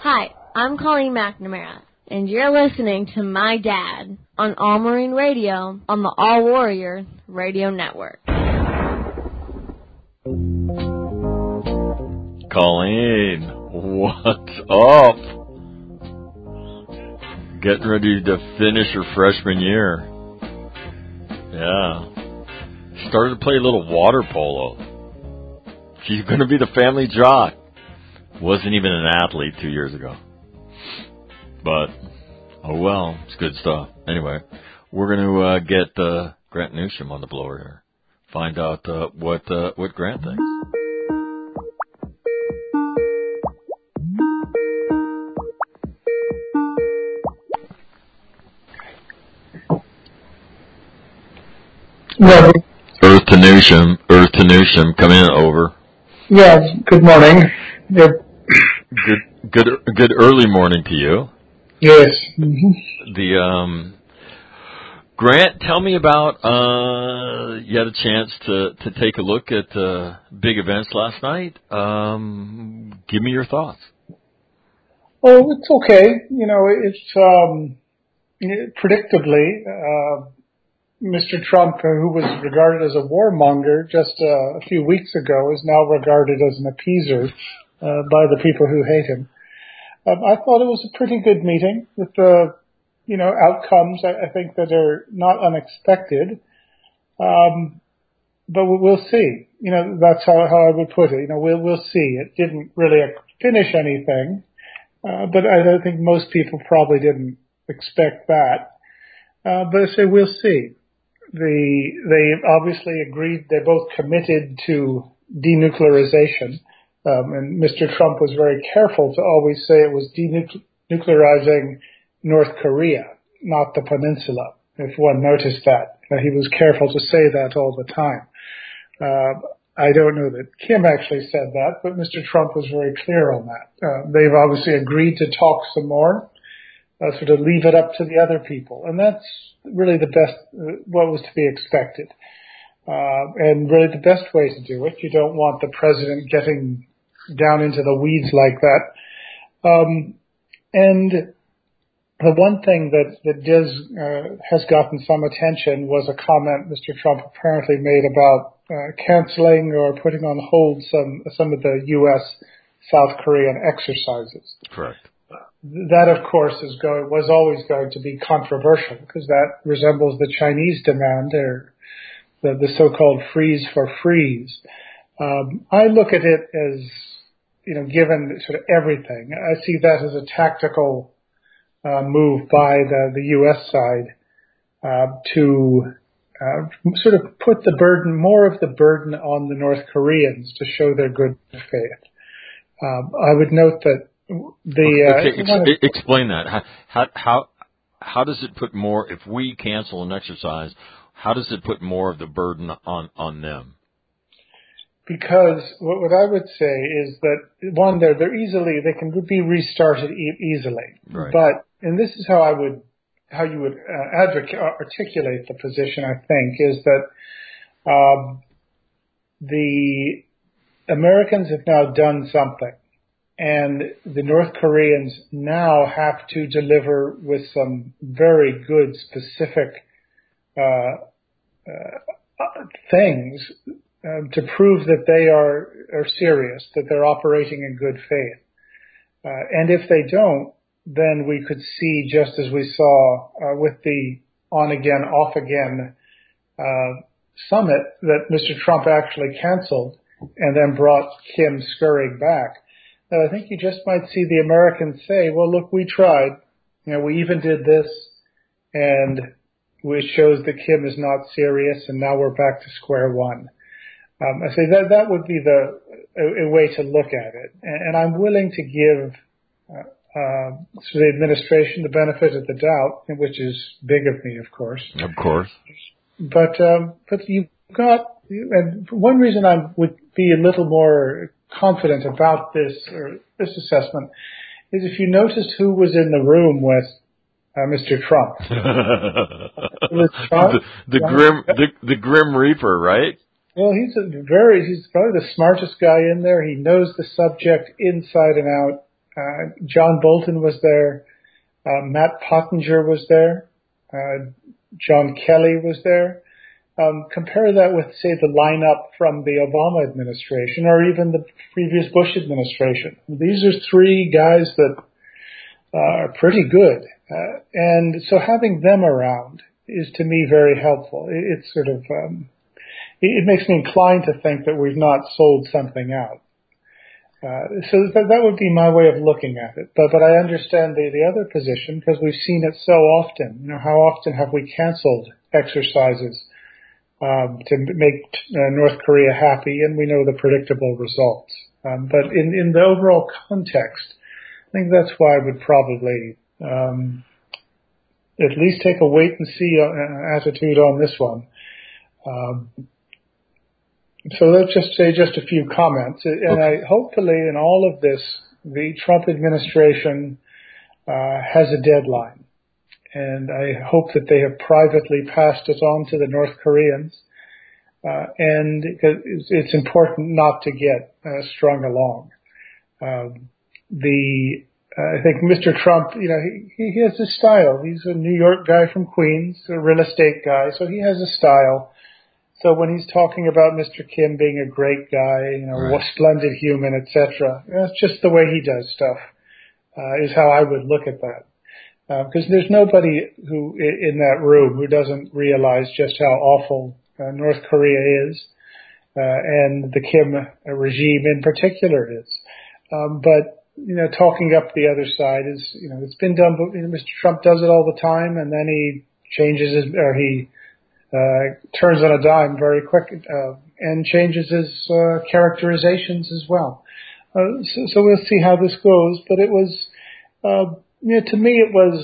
Hi, I'm Colleen McNamara, and you're listening to my dad on All Marine Radio on the All Warrior Radio Network. Colleen, what's up? Getting ready to finish her freshman year. Yeah. Started to play a little water polo. She's going to be the family jock. Wasn't even an athlete 2 years ago. But, oh well, it's good stuff. Anyway, we're going to get Grant Newsham on the blower here. Find out what Grant thinks. No. Earth to Newsham, come in, over. Yes, good morning. Yep. Good early morning to you. Yes. Mm-hmm. Grant, tell me about, you had a chance to take a look at big events last night. Give me your thoughts. Oh, it's okay. You know, it's, predictably, Mr. Trump, who was regarded as a warmonger just a few weeks ago, is now regarded as an appeaser by the people who hate him. I thought it was a pretty good meeting with the, outcomes, I think, that are not unexpected. But we'll see. That's how I would put it. We'll see. It didn't really finish anything, but I don't think most people probably didn't expect that. But I say we'll see. They obviously agreed. They both committed to denuclearization. And Mr. Trump was very careful to always say it was denuclearizing North Korea, not the peninsula, if one noticed that. He was careful to say that all the time. I don't know that Kim actually said that, but Mr. Trump was very clear on that. They've obviously agreed to talk some more, sort of leave it up to the other people. And that's really the best, what was to be expected. And really the best way to do it. You don't want the president getting down into the weeds like that. And the one thing that has gotten some attention was a comment Mr. Trump apparently made about canceling or putting on hold some of the U.S. South Korean exercises. Correct. That, of course, was always going to be controversial because that resembles the Chinese demand, or the so-called freeze for freeze. I look at it as, given sort of everything, I see that as a tactical move by the U.S. side to sort of put more of the burden on the North Koreans to show their good faith. I would note that explain that. How does it put more, if we cancel an exercise, how does it put more of the burden on them? Because what I would say is that, one, they can be restarted easily. Right. And this is how you would articulate the position, I think, is that the Americans have now done something, and the North Koreans now have to deliver with some very good specific things to prove that they are serious, that they're operating in good faith. And if they don't, then we could see, just as we saw with the on-again, off-again summit, that Mr. Trump actually canceled and then brought Kim scurrying back. I think you just might see the Americans say, well, look, we tried. We even did this, and it shows that Kim is not serious, and now we're back to square one. I say that would be a way to look at it. And I'm willing to give the administration the benefit of the doubt, which is big of me, of course. Of course. But you've got, and one reason I would be a little more confident about this assessment is if you noticed who was in the room with Mr. Trump. The Grim Reaper, right? Well, he's probably the smartest guy in there. He knows the subject inside and out. John Bolton was there. Matt Pottinger was there. John Kelly was there. Compare that with, say, the lineup from the Obama administration or even the previous Bush administration. These are three guys that are pretty good. And so having them around is, to me, very helpful. It's sort of, it makes me inclined to think that we've not sold something out. So that would be my way of looking at it. But I understand the other position because we've seen it so often. How often have we canceled exercises to make North Korea happy, and we know the predictable results. But in the overall context, I think that's why I would probably at least take a wait and see attitude on this one. So let's just say just a few comments. And I hopefully in all of this, the Trump administration has a deadline. And I hope that they have privately passed it on to the North Koreans. And it's important not to get strung along. I think Mr. Trump, he has a style. He's a New York guy from Queens, a real estate guy, so he has a style. So when he's talking about Mr. Kim being a great guy, right, a splendid human, etc., that's just the way he does stuff, is how I would look at that. Because there's nobody who in that room who doesn't realize just how awful North Korea is, and the Kim regime in particular is. But talking up the other side is, it's been done. But Mr. Trump does it all the time, and then he changes he turns on a dime very quick and changes his characterizations as well. So we'll see how this goes. But it was, to me, it was,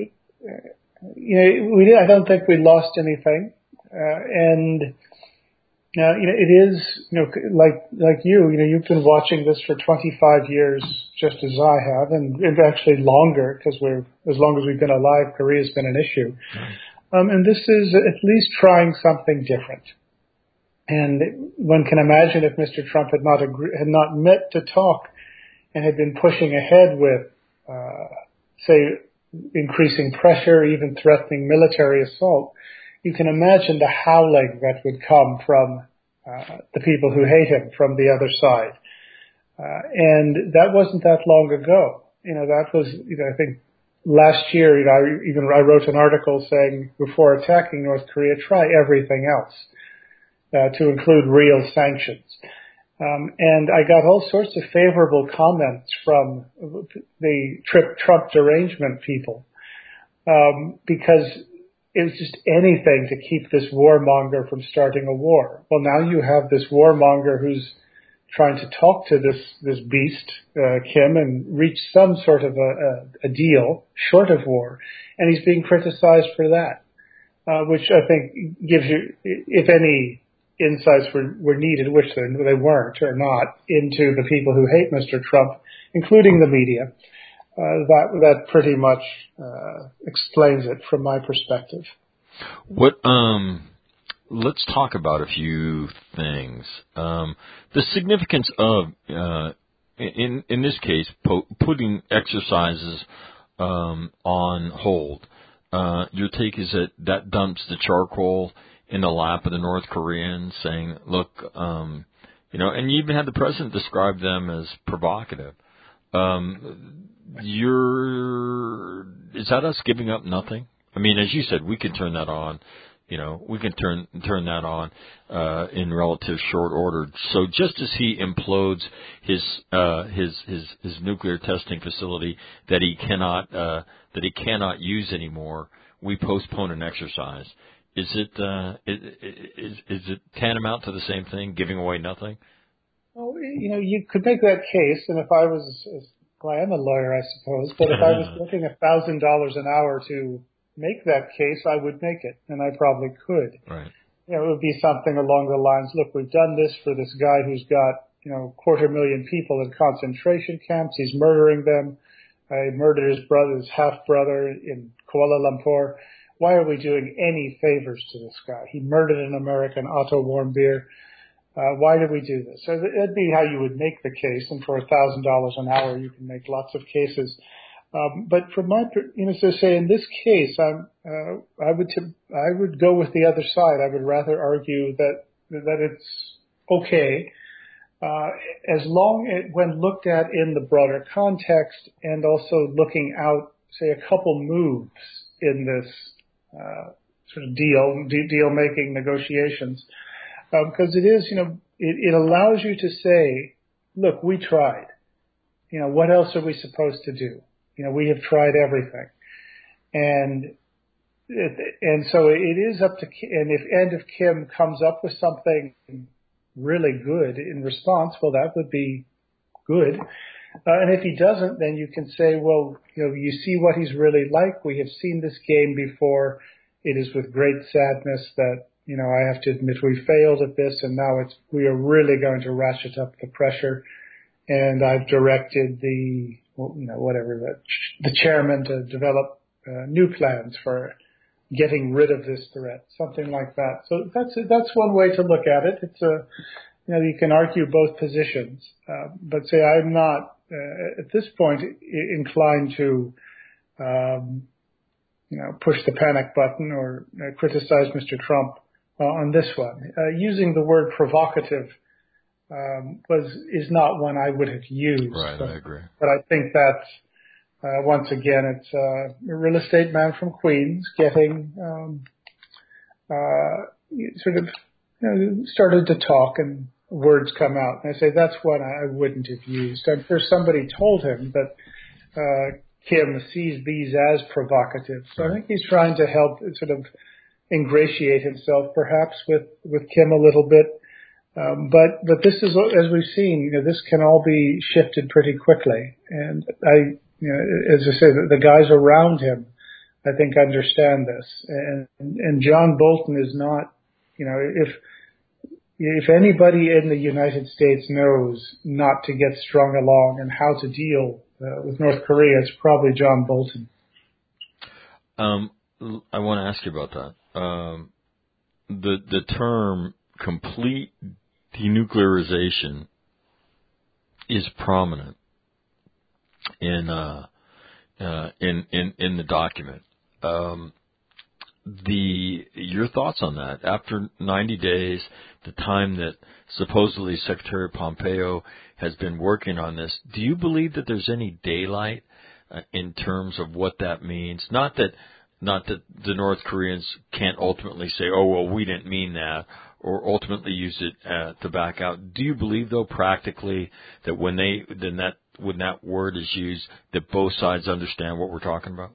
I don't think we lost anything, and it is, like you've been watching this for 25 years, just as I have, and actually longer, because as long as we've been alive, Korea's been an issue. And this is at least trying something different. And one can imagine if Mr. Trump had not met to talk and had been pushing ahead with, say, increasing pressure, even threatening military assault, you can imagine the howling that would come from the people who hate him from the other side. And that wasn't that long ago. That was, I think, last year, I wrote an article saying before attacking North Korea, try everything else, to include real sanctions. And I got all sorts of favorable comments from the Trump derangement people, because it was just anything to keep this warmonger from starting a war. Well, now you have this warmonger who's trying to talk to this beast, Kim, and reach some sort of a deal short of war, and he's being criticized for that, which I think gives you, if any insights were needed, which they weren't or not, into the people who hate Mr. Trump, including the media. That pretty much explains it from my perspective. Let's talk about a few things. The significance of, in this case, putting exercises on hold. Your take is that dumps the charcoal in the lap of the North Koreans, saying, look, and you even had the president describe them as provocative. Is that us giving up nothing? I mean, as you said, we can turn that on. We can turn that on in relative short order. So just as he implodes his nuclear testing facility that he cannot use anymore, we postpone an exercise. Is it tantamount to the same thing, giving away nothing? Well, you could make that case, and if I was, I am a lawyer, I suppose, but if I was getting $1,000 an hour to make that case, I would make it, and I probably could. Right. It would be something along the lines, look, we've done this for this guy who's got, 250,000 people in concentration camps. He's murdering them. He murdered his half-brother in Kuala Lumpur. Why are we doing any favors to this guy? He murdered an American, Otto Warmbier. Why did we do this? So that'd be how you would make the case, and for $1,000 an hour, you can make lots of cases. But from my, so say in this case, I would go with the other side. I would rather argue that it's okay, as long as when looked at in the broader context, and also looking out, say, a couple moves in this sort of deal making negotiations, because it is, it allows you to say, look, we tried. What else are we supposed to do? We have tried everything. And so it is up to, and if Kim comes up with something really good in response, well, that would be good. And if he doesn't, then you can say, well, you see what he's really like. We have seen this game before. It is with great sadness that, I have to admit we failed at this, and now we are really going to ratchet up the pressure. And I've directed the chairman to develop new plans for getting rid of this threat, something like that. So that's one way to look at it. It's you can argue both positions, but say I'm not at this point inclined to push the panic button or criticize Mr. Trump on this one. Using the word provocative is not one I would have used. Right, I agree. But I think that's once again, it's a real estate man from Queens getting sort of started to talk and words come out. And I say that's one I wouldn't have used. I'm sure somebody told him that Kim sees these as provocative. So I think he's trying to help sort of ingratiate himself perhaps with Kim a little bit. But this is, as we've seen, this can all be shifted pretty quickly. And as I say, the guys around him, I think, understand this. And John Bolton is not, if anybody in the United States knows not to get strung along and how to deal with North Korea, it's probably John Bolton. I want to ask you about that. The term complete denuclearization is prominent in the document. Your thoughts on that? After 90 days, the time that supposedly Secretary Pompeo has been working on this, do you believe that there's any daylight in terms of what that means? Not that the North Koreans can't ultimately say, oh, well, we didn't mean that, or ultimately use it to back out. Do you believe, though, practically, that when that word is used, that both sides understand what we're talking about?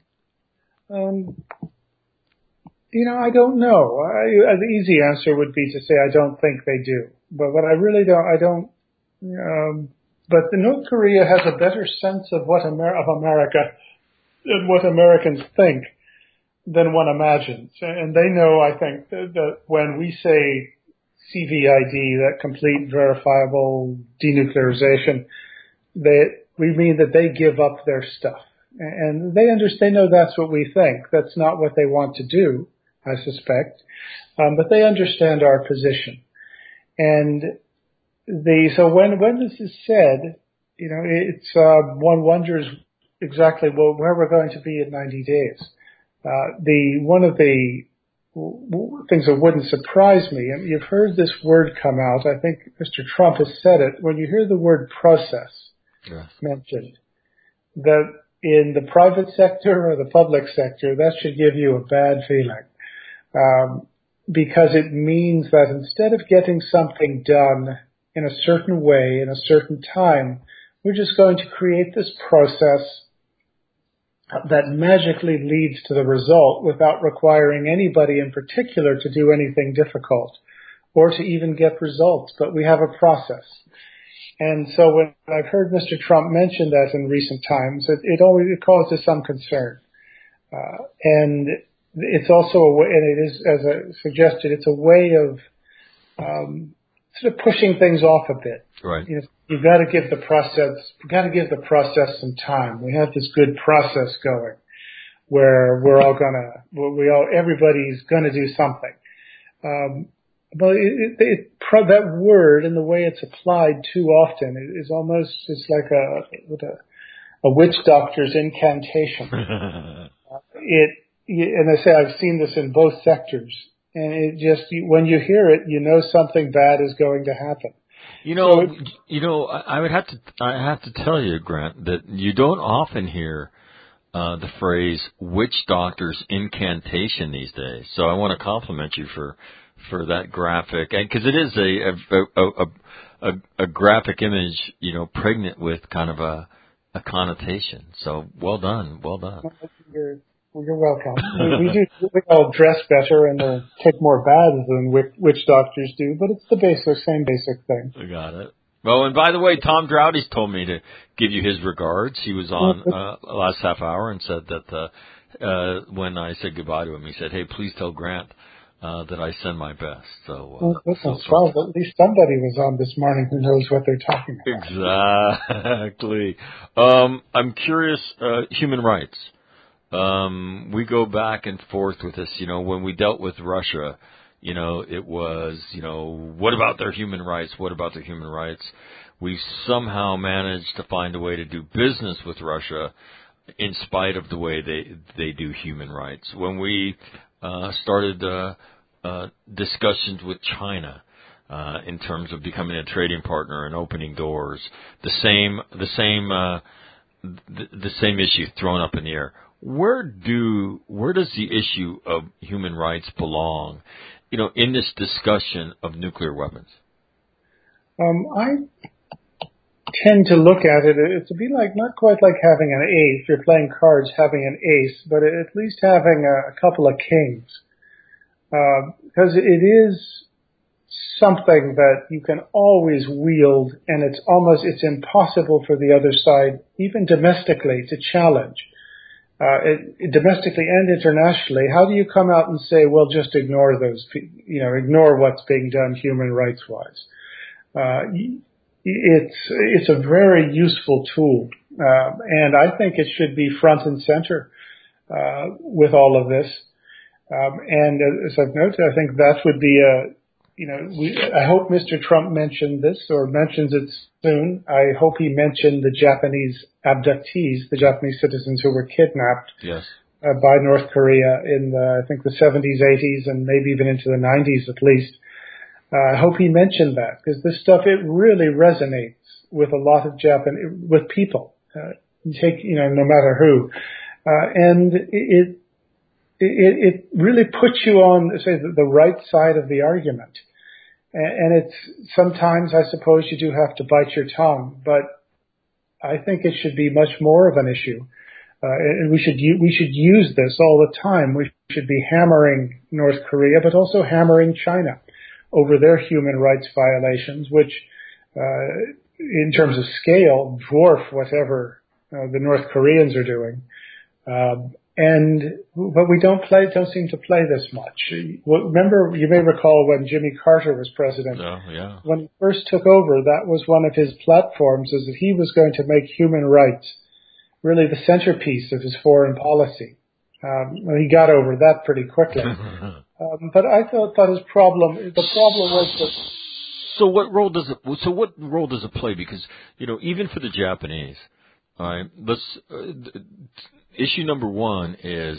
I don't know. The easy answer would be to say I don't think they do. But what I really don't. But the North Korea has a better sense of of America and what Americans think than one imagines. And they know, I think, that when we say CVID, that complete verifiable denuclearization, that we mean that they give up their stuff. And they know that's what we think. That's not what they want to do, I suspect. But they understand our position. And so when this is said, it's one wonders exactly where we're going to be in 90 days. One of the things that wouldn't surprise me, and you've heard this word come out, I think Mr. Trump has said it, when you hear the word process mentioned, that in the private sector or the public sector, that should give you a bad feeling. Because it means that instead of getting something done in a certain way, in a certain time, we're just going to create this process that magically leads to the result without requiring anybody in particular to do anything difficult or to even get results. But we have a process. And so when I've heard Mr. Trump mention that in recent times, it always causes some concern. And it's also a way, and it is, as I suggested, it's a way of sort of pushing things off a bit. Right. You've got to give the process some time. We have this good process going where everybody's gonna do something. Well, that word and the way it's applied too often is almost, it's like a witch doctor's incantation. And I say I've seen this in both sectors, and it just, when you hear it, you know something bad is going to happen. I have to tell you, Grant, that you don't often hear the phrase "witch doctor's incantation" these days. So I want to compliment you for that graphic, and because it is a graphic image, pregnant with kind of a connotation. So well done. You're welcome. We all dress better and take more baths than witch doctors do, but it's the same basic thing. I got it. Well, and by the way, Tom Droughty's told me to give you his regards. He was on last half hour and said that when I said goodbye to him, he said, "Hey, please tell Grant that I send my best." So, at least somebody was on this morning who knows what they're talking about. Exactly. I'm curious, human rights. We go back and forth with this. When we dealt with Russia, it was, what about their human rights? What about their human rights? We somehow managed to find a way to do business with Russia in spite of the way they do human rights. When we started discussions with China in terms of becoming a trading partner and opening doors, the same issue thrown up in the air. Where does the issue of human rights belong, in this discussion of nuclear weapons? I tend to look at it to be like, not quite like having an ace. If you're playing cards, having an ace, but at least having a couple of kings, because it is something that you can always wield, and it's impossible for the other side, even domestically, to challenge. Domestically and internationally, how do you come out and say, well, just ignore ignore what's being done human rights wise? It's a very useful tool, and I think it should be front and center with all of this. And as I've noted, I think that would be I hope Mr. Trump mentioned this or mentions it soon. I hope he mentioned the Japanese abductees, the Japanese citizens who were kidnapped by North Korea in I think the 70s, 80s, and maybe even into the 90s at least. I hope he mentioned that, because this stuff, it really resonates with a lot of with people, no matter who. And it really puts you on, say, the right side of the argument. And it's, sometimes I suppose you do have to bite your tongue, but I think it should be much more of an issue. And we should use this all the time. We should be hammering North Korea, but also hammering China over their human rights violations, which, in terms of scale, dwarf whatever the North Koreans are doing. But we don't seem to play this much. Remember, you may recall when Jimmy Carter was president. When he first took over, that was one of his platforms, is that he was going to make human rights really the centerpiece of his foreign policy. He got over that pretty quickly. But I thought the problem was that. So what role does it play? Because, even for the Japanese, all right, issue number one is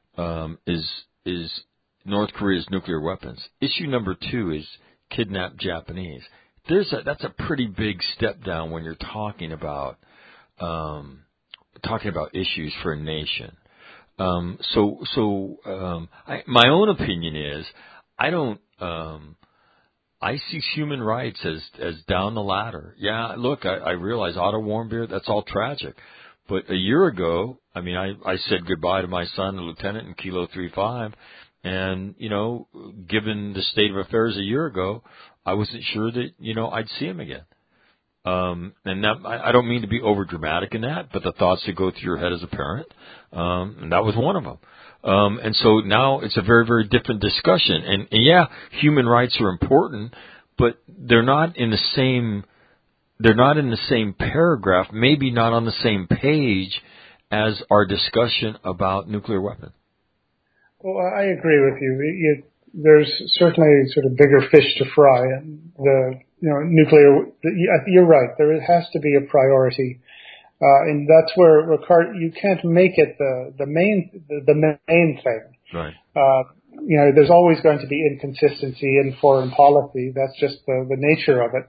North Korea's nuclear weapons. Issue number two is kidnapped Japanese. That's a pretty big step down when you're talking about issues for a nation. My own opinion is, I see human rights as down the ladder. Yeah, look, I realize Otto Warmbier, that's all tragic. But a year ago, I said goodbye to my son, a lieutenant in Kilo 35, and, given the state of affairs a year ago, I wasn't sure that, I'd see him again. And that, I don't mean to be over dramatic in that, but the thoughts that go through your head as a parent, and that was one of them. And so now it's a very, very different discussion. And yeah, human rights are important, but they're not in the same paragraph, maybe not on the same page as our discussion about nuclear weapons. Well, I agree with you. there's certainly sort of bigger fish to fry, and nuclear. You're right. There has to be a priority, and that's where you can't make it the main thing. Right. There's always going to be inconsistency in foreign policy. That's just the nature of it.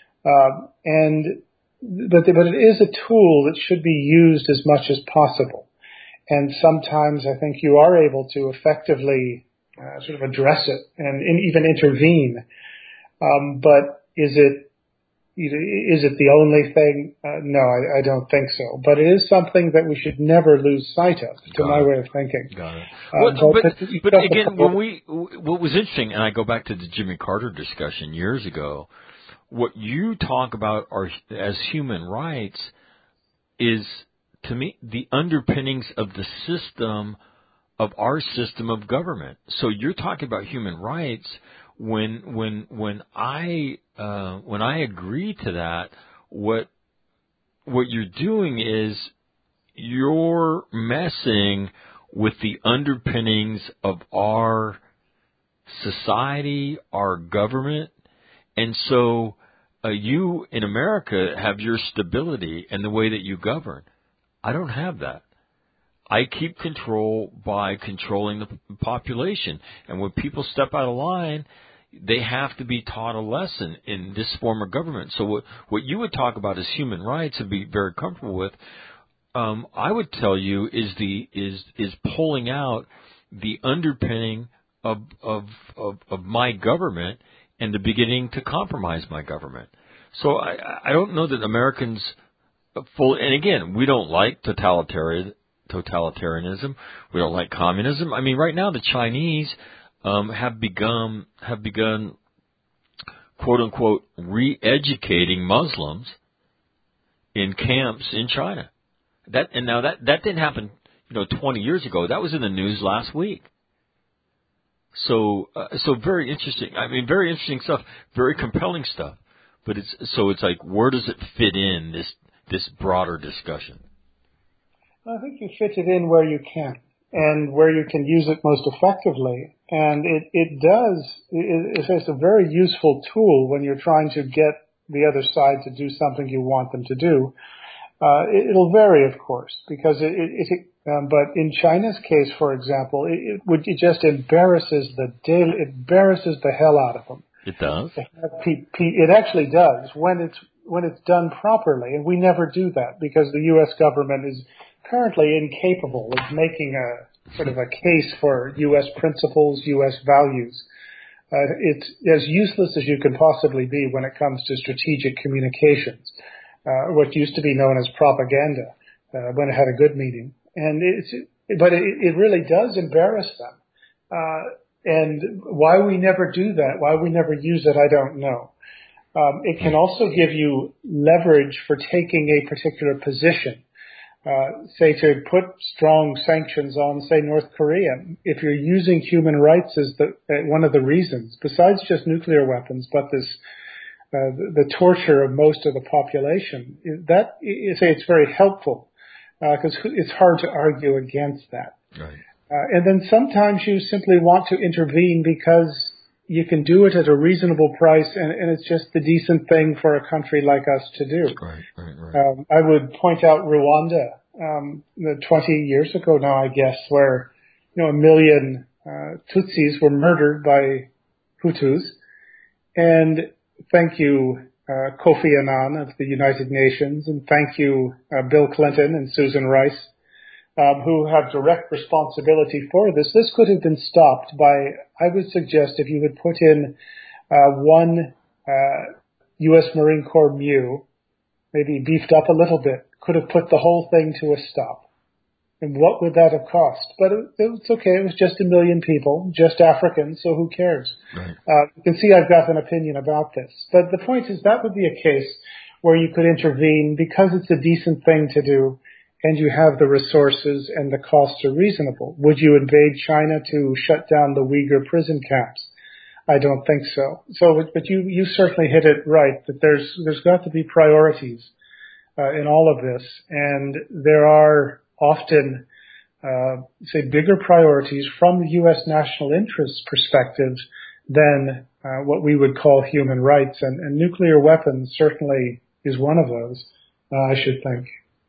But it is a tool that should be used as much as possible. And sometimes I think you are able to effectively sort of address it and even intervene. But is it the only thing? No, I don't think so. But it is something that we should never lose sight of, to my way of thinking. Got it. But again, what was interesting, and I go back to the Jimmy Carter discussion years ago, what you talk about as human rights is, to me, the underpinnings of the system of our system of government. So you're talking about human rights. When I agree to that, what you're doing is you're messing with the underpinnings of our society, our government, and so you in America have your stability and the way that you govern. I don't have that. I keep control by controlling the population. And when people step out of line, they have to be taught a lesson in this form of government. So what you would talk about as human rights and be very comfortable with, I would tell you is pulling out the underpinning of my government and the beginning to compromise my government. So I don't know that Americans and again, we don't like totalitarianism. We don't like communism. I mean, right now the Chinese have begun, quote unquote, re-educating Muslims in camps in China. That didn't happen, 20 years ago. That was in the news last week. So very interesting. I mean, very interesting stuff, very compelling stuff. But it's like, where does it fit in this broader discussion? I think you fit it in where you can and where you can use it most effectively. And it's a very useful tool when you're trying to get the other side to do something you want them to do. It'll vary, of course, because but in China's case, for example, it just embarrasses the hell out of them. It does. It actually does when it's done properly, and we never do that because the U.S. government is currently incapable of making a sort of a case for U.S. principles, U.S. values. It's as useless as you can possibly be when it comes to strategic communications, what used to be known as propaganda, when it had a good meaning. But it really does embarrass them. And why we never do that, why we never use it, I don't know. It can also give you leverage for taking a particular position. Say to put strong sanctions on, say, North Korea. If you're using human rights as one of the reasons, besides just nuclear weapons, but the torture of most of the population, it's very helpful because it's hard to argue against that. Right. And then sometimes you simply want to intervene because you can do it at a reasonable price, and it's just the decent thing for a country like us to do. Right. I would point out Rwanda, 20 years ago now, I guess, where 1 million Tutsis were murdered by Hutus. And thank you, Kofi Annan of the United Nations, and thank you, Bill Clinton and Susan Rice, who have direct responsibility for this. This could have been stopped by, I would suggest, if you would put in one U.S. Marine Corps MEU, maybe beefed up a little bit, could have put the whole thing to a stop. And what would that have cost? But it's okay. It was just 1 million people, just Africans, so who cares? Right. You can see I've got an opinion about this. But the point is that would be a case where you could intervene because it's a decent thing to do, and you have the resources and the costs are reasonable. Would you invade China to shut down the Uyghur prison camps? I don't think so. But you certainly hit it right, that there's got to be priorities in all of this, and there are often say, bigger priorities from the U.S. national interest perspective than what we would call human rights. And nuclear weapons certainly is one of those, I should think.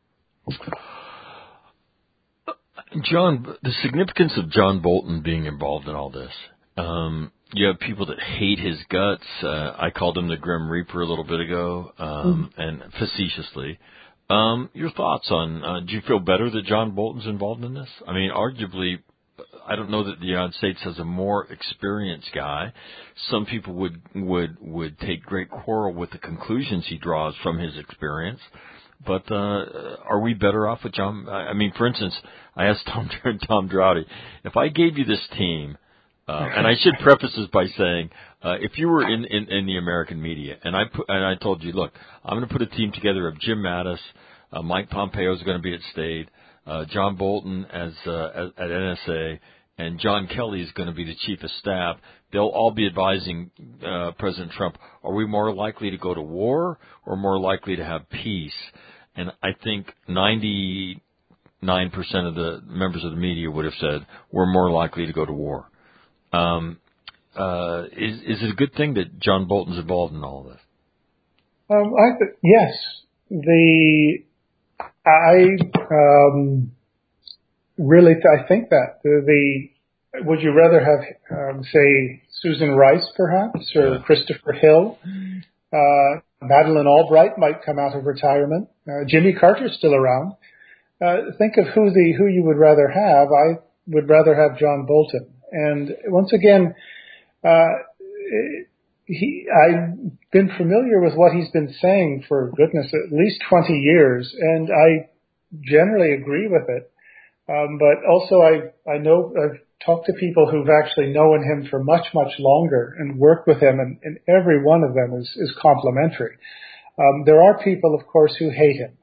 John, the significance of John Bolton being involved in all this. You have people that hate his guts. I called him the Grim Reaper a little bit ago, and facetiously. Your thoughts on, do you feel better that John Bolton's involved in this? I mean, arguably, I don't know that the United States has a more experienced guy. Some people would take great quarrel with the conclusions he draws from his experience. But are we better off with John? I mean, for instance, I asked Tom Droughty, if I gave you this team, and I should preface this by saying, if you were in the American media, and I told you, look, I'm going to put a team together of Jim Mattis, Mike Pompeo is going to be at State, John Bolton at NSA, and John Kelly is going to be the chief of staff. They'll all be advising President Trump. Are we more likely to go to war or more likely to have peace? And I think 99% of the members of the media would have said we're more likely to go to war. Is it a good thing that John Bolton's involved in all of this? Yes. I think that would you rather have say Susan Rice perhaps or Christopher Hill? Madeleine Albright might come out of retirement. Jimmy Carter's still around. Think of who you would rather have. I would rather have John Bolton. And once again, I've been familiar with what he's been saying for goodness, at least 20 years, and I generally agree with it. But also I know I've talked to people who've actually known him for much, much longer and worked with him, and every one of them is complimentary. There are people, of course, who hate him,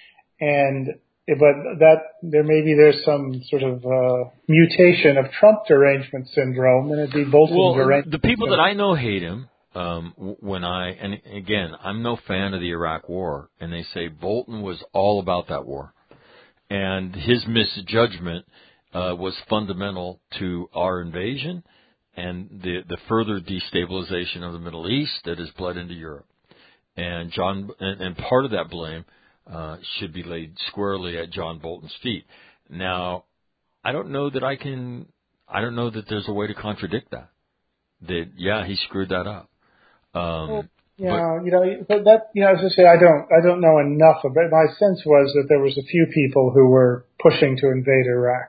but there's some sort of mutation of Trump derangement syndrome, and it'd be Bolton derangement. The people that I know hate him. And again, I'm no fan of the Iraq War, and they say Bolton was all about that war, and his misjudgment was fundamental to our invasion and the further destabilization of the Middle East that has bled into Europe. And part of that blame should be laid squarely at John Bolton's feet. Now, I don't know that there's a way to contradict that. He screwed that up. As I say, I don't know enough of it. My sense was that there was a few people who were pushing to invade Iraq.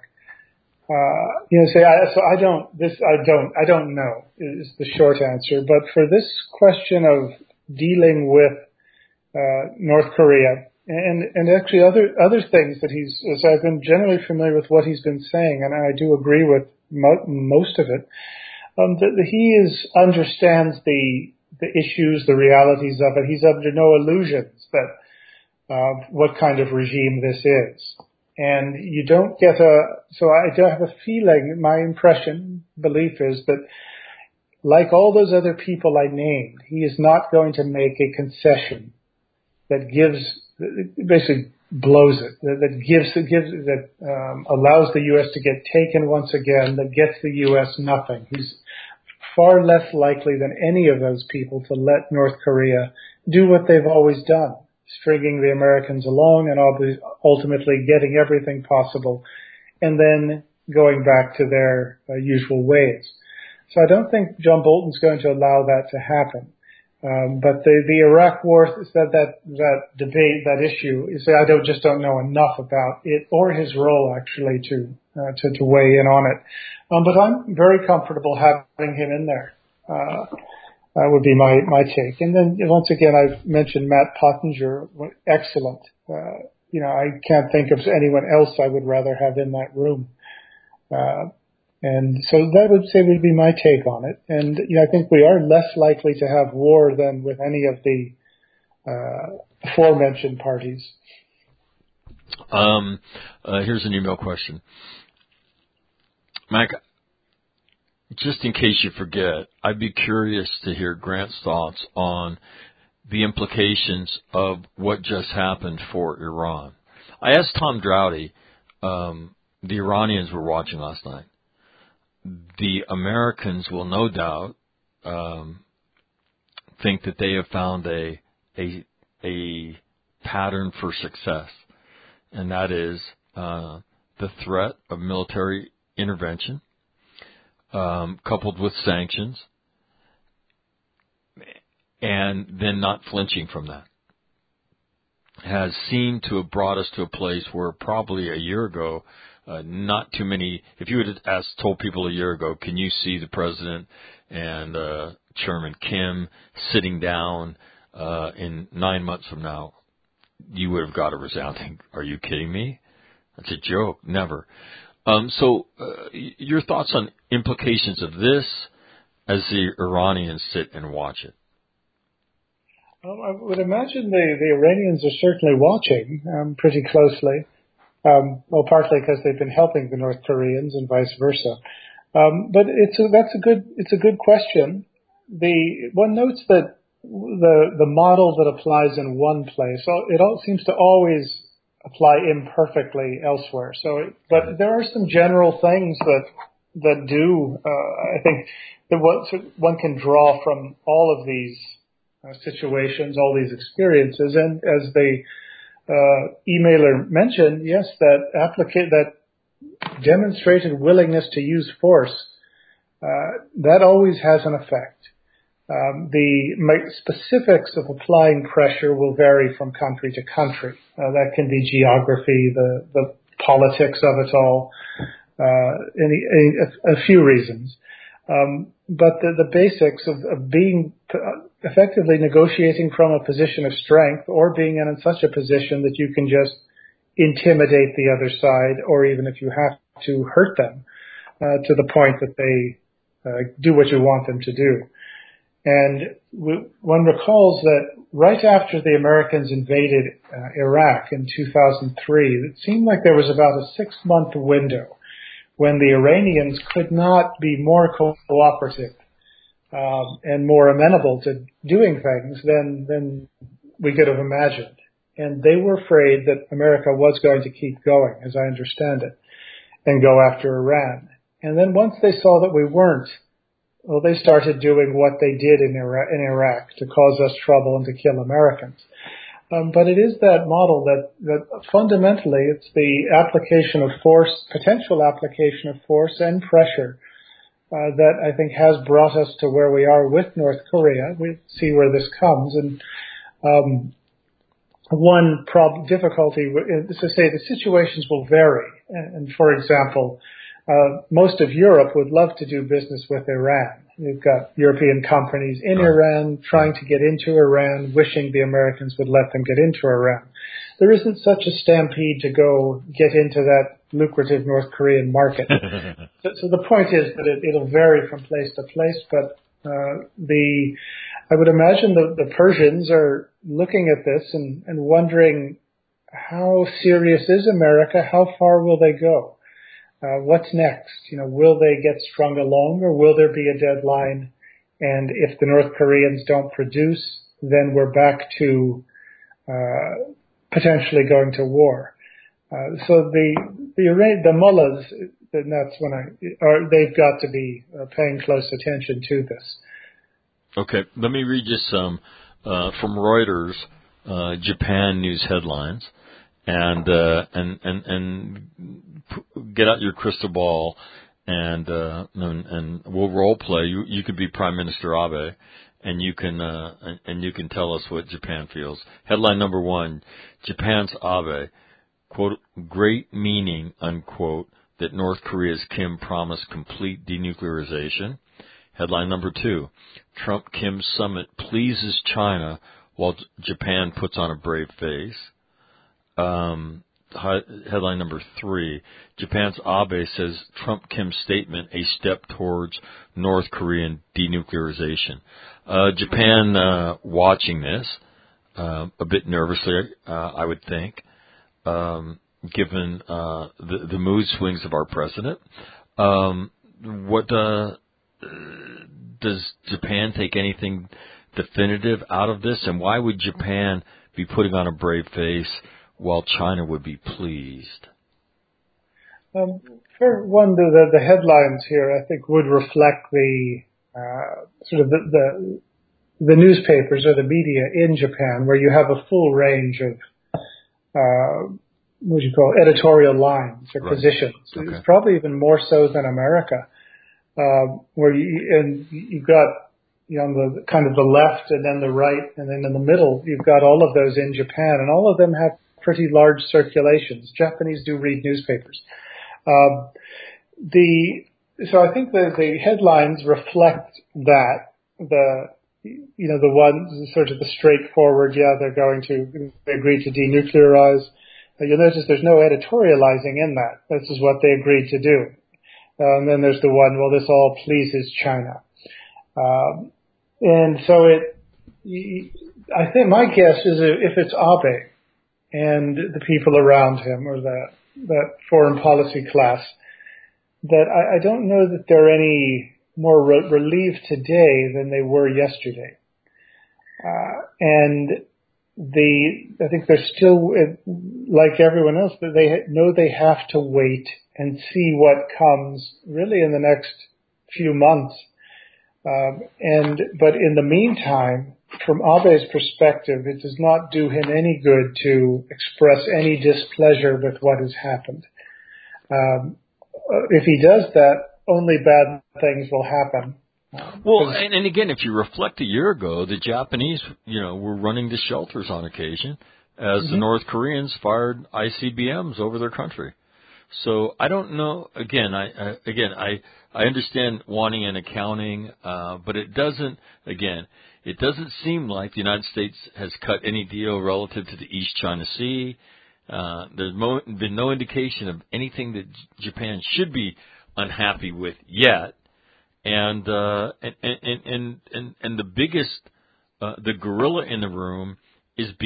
I don't know is the short answer. But for this question of dealing with North Korea and actually other things that I've been generally familiar with what he's been saying, and I do agree with most of it. That he understands the issues, the realities of it. He's under no illusions that what kind of regime this is. And you don't get so I do have a feeling, my belief is that like all those other people I named, he is not going to make a concession that basically blows it, that allows the U.S. to get taken once again, that gets the U.S. nothing. He's far less likely than any of those people to let North Korea do what they've always done, stringing the Americans along and ultimately getting everything possible and then going back to their usual ways. So I don't think John Bolton's going to allow that to happen. But the Iraq War, that debate, that issue, I just don't know enough about it or his role actually to weigh in on it. But I'm very comfortable having him in there. Would be my take. And then once again, I've mentioned Matt Pottinger, excellent. I can't think of anyone else I would rather have in that room. And so that would be my take on it. And I think we are less likely to have war than with any of the aforementioned parties. Here's an email question. Mac, just in case you forget, I'd be curious to hear Grant's thoughts on the implications of what just happened for Iran. I asked Tom Droughty the Iranians were watching last night. The Americans will no doubt think that they have found a pattern for success, and that is the threat of military intervention coupled with sanctions, and then not flinching from that, has seemed to have brought us to a place where probably a year ago, not too many, if you had told people a year ago, can you see the president and Chairman Kim sitting down in 9 months from now, you would have got a resounding, are you kidding me? That's a joke. Never. So your thoughts on implications of this as the Iranians sit and watch it? Well, I would imagine the Iranians are certainly watching pretty closely. Well, partly because they've been helping the North Koreans and vice versa. But it's a good question. One notes that the model that applies in one place, it all seems to always apply imperfectly elsewhere. But there are some general things that do. I think that one can draw from all of these situations, all these experiences, and as the emailer mentioned, yes, that demonstrated willingness to use force, that always has an effect. The specifics of applying pressure will vary from country to country. That can be geography, the politics of it all, a few reasons. But the basics of being effectively negotiating from a position of strength, or being in such a position that you can just intimidate the other side, or even if you have to hurt them to the point that they do what you want them to do. And one recalls that right after the Americans invaded Iraq in 2003, it seemed like there was about a 6-month window when the Iranians could not be more cooperative and more amenable to doing things than we could have imagined. And they were afraid that America was going to keep going, as I understand it, and go after Iran. And then once they saw that we weren't, well, they started doing what they did in Iraq to cause us trouble and to kill Americans. But it is that model that fundamentally it's the application of force, potential application of force and pressure that I think has brought us to where we are with North Korea. We see where this comes. And one difficulty is to say the situations will vary. And for example, most of Europe would love to do business with Iran. We've got European companies in Iran trying to get into Iran, wishing the Americans would let them get into Iran. There isn't such a stampede to go get into that lucrative North Korean market. So the point is that it'll vary from place to place, but I would imagine the Persians are looking at this and wondering, how serious is America? How far will they go? What's next? Will they get strung along, or will there be a deadline? And if the North Koreans don't produce, then we're back to potentially going to war. So the mullahs, that's when they've got to be paying close attention to this. Okay, let me read you some from Reuters, Japan news headlines. And get out your crystal ball and we'll role play. You could be Prime Minister Abe, and you can tell us what Japan feels. Headline number 1: Japan's Abe, quote, great meaning, unquote, that North Korea's Kim promised complete denuclearization. Headline number 2: Trump-Kim summit pleases China while Japan puts on a brave face. Headline number 3: Japan's Abe says Trump-Kim statement a step towards North Korean denuclearization. Japan watching this a bit nervously, I would think, given the mood swings of our president. What does Japan take anything definitive out of this, and why would Japan be putting on a brave face while China would be pleased? For one, the headlines here, I think, would reflect the sort of the newspapers or the media in Japan, where you have a full range of what do you call editorial lines or positions. Okay. It's probably even more so than America, where you've got on the kind of the left and then the right and then in the middle you've got all of those in Japan, and all of them have pretty large circulations. Japanese do read newspapers. So I think the headlines reflect that the ones sort of the straightforward, they agreed to denuclearize. You'll notice there's no editorializing in that. This is what they agreed to do. And then there's the one, well, this all pleases China. And so I think my guess is if it's Abe and the people around him or that foreign policy class, that I don't know that they're any more relieved today than they were yesterday. And I think they're still, like everyone else, that they know they have to wait and see what comes really in the next few months. But in the meantime, from Abe's perspective, it does not do him any good to express any displeasure with what has happened. If he does that, only bad things will happen. Well, and again, if you reflect a year ago, the Japanese, were running the shelters on occasion as the North Koreans fired ICBMs over their country. So I don't know. Again, I understand wanting an accounting, but it doesn't seem like the United States has cut any deal relative to the East China Sea. There's been no indication of anything that Japan should be unhappy with yet. And the biggest, the gorilla in the room we've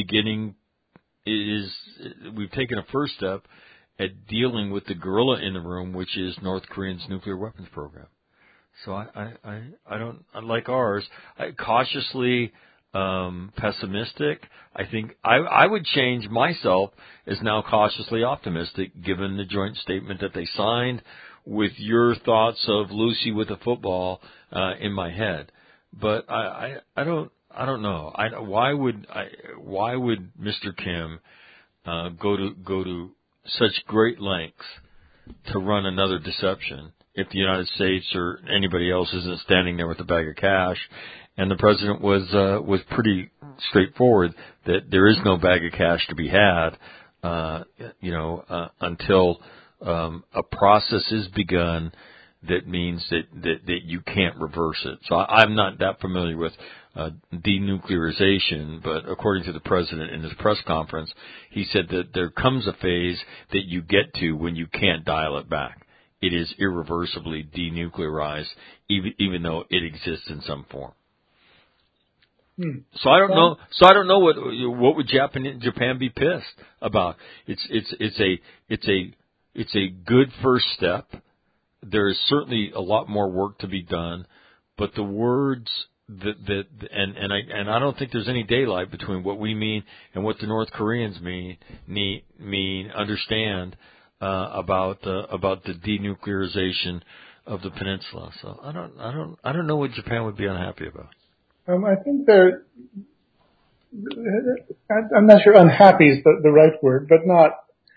taken a first step at dealing with the gorilla in the room, which is North Korea's nuclear weapons program. So I don't, like ours, cautiously pessimistic. I think I would change myself as now cautiously optimistic, given the joint statement that they signed, with your thoughts of Lucy with a football in my head. But I don't know. Why would Mr. Kim go to such great lengths to run another deception if the United States or anybody else isn't standing there with a bag of cash? And the president was pretty straightforward that there is no bag of cash to be had, until a process is begun that means that you can't reverse it. So I'm not that familiar with denuclearization, but according to the president in his press conference, he said that there comes a phase that you get to when you can't dial it back. It is irreversibly denuclearized, even though it exists in some form. So I don't know. So I don't know what would Japan be pissed about. It's a good first step. There is certainly a lot more work to be done, but the words and I don't think there's any daylight between what we mean and what the North Koreans understand about the denuclearization of the peninsula. So I don't know what Japan would be unhappy about. I think I'm not sure unhappy is the right word, but not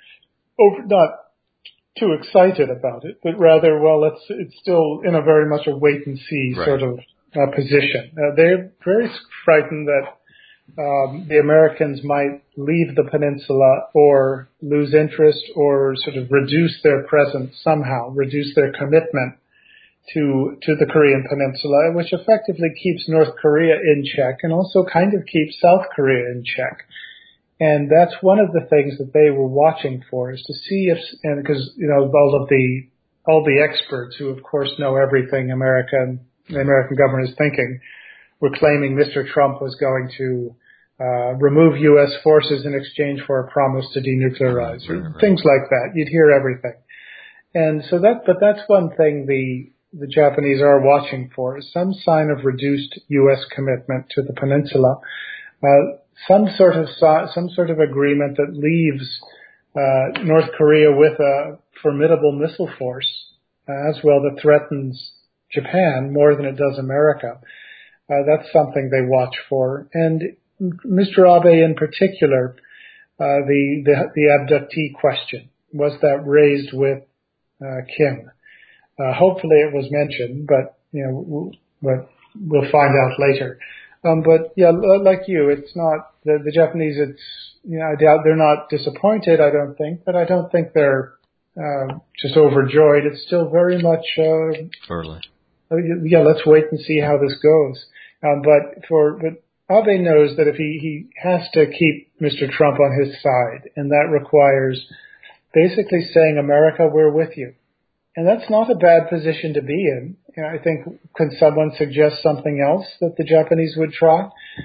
too excited about it, but rather, it's still in a very much a wait and see sort of position. They're very frightened that the Americans might leave the peninsula or lose interest or sort of reduce their presence somehow, reduce their commitment to the Korean peninsula, which effectively keeps North Korea in check and also kind of keeps South Korea in check. And that's one of the things that they were watching for, is to see because all the experts who of course know everything the American government is thinking were claiming Mr. Trump was going to remove U.S. forces in exchange for a promise to denuclearize, or things like that. You'd hear everything. And so that's one thing the Japanese are watching for, is some sign of reduced U.S. commitment to the peninsula, some sort of agreement that leaves North Korea with formidable missile force as well that threatens Japan more than it does America. That's something they watch for. And Mr. Abe in particular, the abductee question, was that raised with Kim? Hopefully it was mentioned, but we'll find out later. But yeah, like you, it's not the Japanese. I doubt they're not disappointed. I don't think, but I don't think they're just overjoyed. It's still very much early. Yeah, let's wait and see how this goes. But Abe knows that if he has to keep Mr. Trump on his side, and that requires basically saying, America, we're with you. And that's not a bad position to be in. I think, could someone suggest something else that the Japanese would try?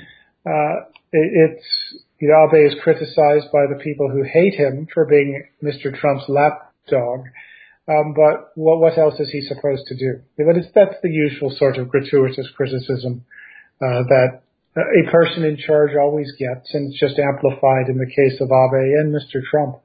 Abe is criticized by the people who hate him for being Mr. Trump's lapdog. But what else is he supposed to do? But that's the usual sort of gratuitous criticism that a person in charge always gets, and it's just amplified in the case of Abe and Mr. Trump.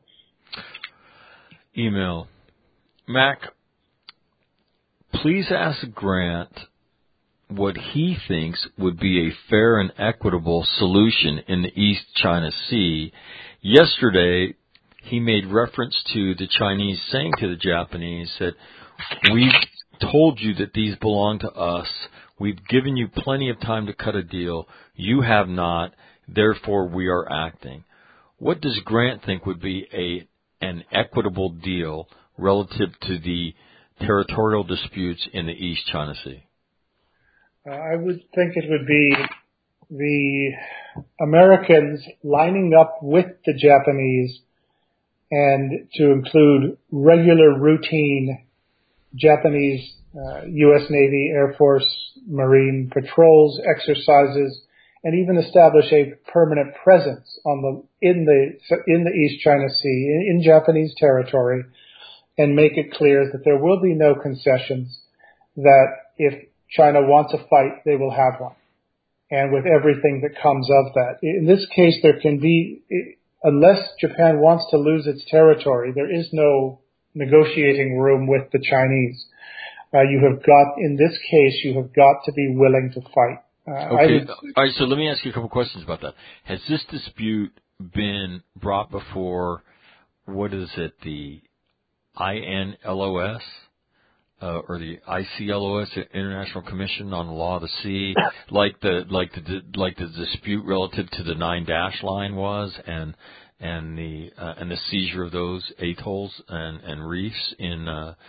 Email. Mac, please ask Grant what he thinks would be a fair and equitable solution in the East China Sea. Yesterday, he made reference to the Chinese saying to the Japanese that we've told you that these belong to us. We've given you plenty of time to cut a deal. You have not. Therefore, we are acting. What does Grant think would be an equitable deal relative to the territorial disputes in the East China Sea? I would think it would be the Americans lining up with the Japanese and to include regular routine Japanese U.S. Navy, Air Force, Marine patrols, exercises, and even establish a permanent presence in the East China Sea, in Japanese territory, and make it clear that there will be no concessions, that if China wants a fight, they will have one, and with everything that comes of that. In this case, there can be, unless Japan wants to lose its territory, there is no negotiating room with the Chinese. In this case, you have got to be willing to fight. Okay. All right, so let me ask you a couple questions about that. Has this dispute been brought before, the INLOS, or the ICLOS, International Commission on the Law of the Sea, like the dispute relative to the 9-dash line was, and the seizure of those atolls and reefs in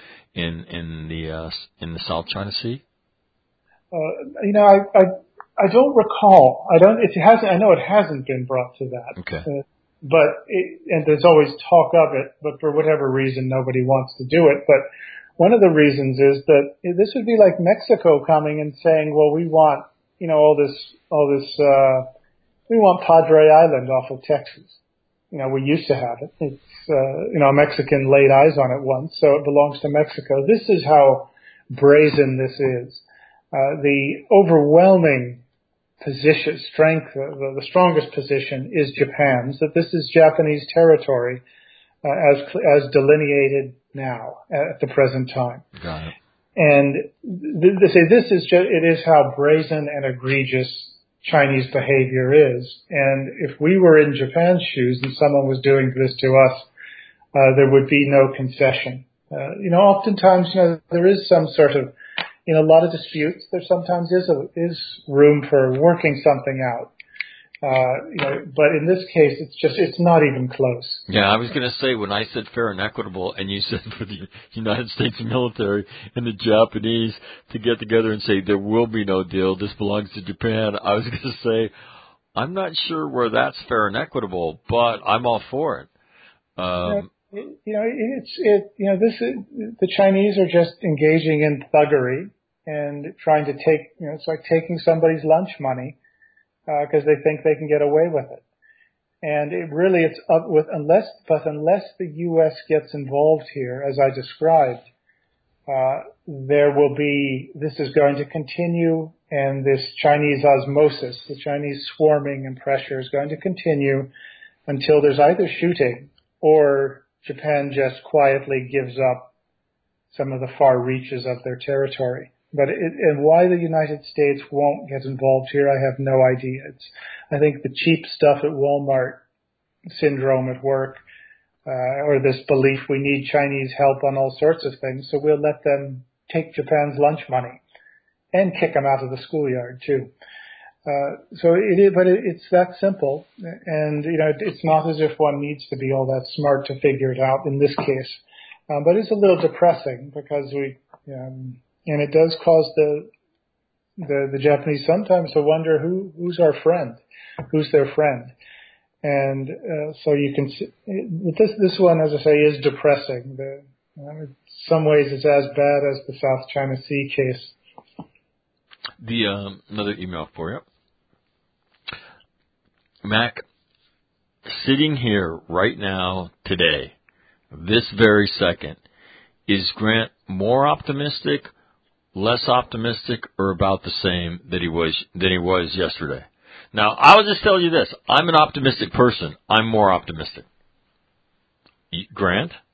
the South China Sea? I don't recall. I know it hasn't been brought to that. Okay. And there's always talk of it, but for whatever reason, nobody wants to do it. But one of the reasons is that this would be like Mexico coming and saying, well, we want, all this, we want Padre Island off of Texas. We used to have it. It's, a Mexican laid eyes on it once, so it belongs to Mexico. This is how brazen this is. The overwhelming strength, the strongest position is Japan's, that this is Japanese territory, as delineated now at the present time. Got it. And they say it is how brazen and egregious Chinese behavior is. And if we were in Japan's shoes and someone was doing this to us, there would be no concession. Oftentimes, there is some sort of, in a lot of disputes, there sometimes is room for working something out. But in this case, it's not even close. Yeah, I was going to say, when I said fair and equitable, and you said for the United States military and the Japanese to get together and say there will be no deal, this belongs to Japan, I was going to say, I'm not sure where that's fair and equitable, but I'm all for it. The Chinese are just engaging in thuggery and trying to take, it's like taking somebody's lunch money, because they think they can get away with it. And it's up with, unless the U.S. gets involved here, as I described, this is going to continue, and this Chinese osmosis, the Chinese swarming and pressure is going to continue until there's either shooting or Japan just quietly gives up some of the far reaches of their territory. And why the United States won't get involved here, I have no idea. I think the cheap stuff at Walmart syndrome at work, or this belief we need Chinese help on all sorts of things, so we'll let them take Japan's lunch money and kick them out of the schoolyard too. But it's that simple, and it's not as if one needs to be all that smart to figure it out in this case. But it's a little depressing because and it does cause the Japanese sometimes to wonder who's our friend, who's their friend, and so you can see, this one, as I say, is depressing. In some ways, it's as bad as the South China Sea case. Another email for you, Mac. Sitting here right now, today, this very second, is Grant more optimistic, less optimistic, or about the same than he was yesterday? Now, I'll just tell you this. I'm an optimistic person. I'm more optimistic. Grant?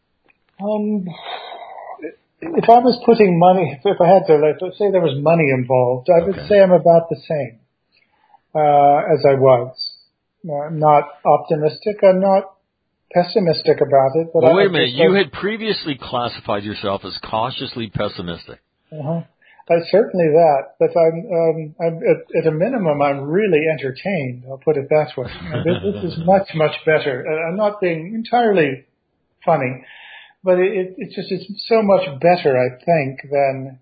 If I was putting money, if I had to, let's say there was money involved, I would say I'm about the same as I was. I'm not optimistic. I'm not pessimistic about it. But wait a minute. You had previously classified yourself as cautiously pessimistic. Certainly that, but I'm at a minimum, I'm really entertained. I'll put it that way. This is much, much better. I'm not being entirely funny, but it's so much better, I think, than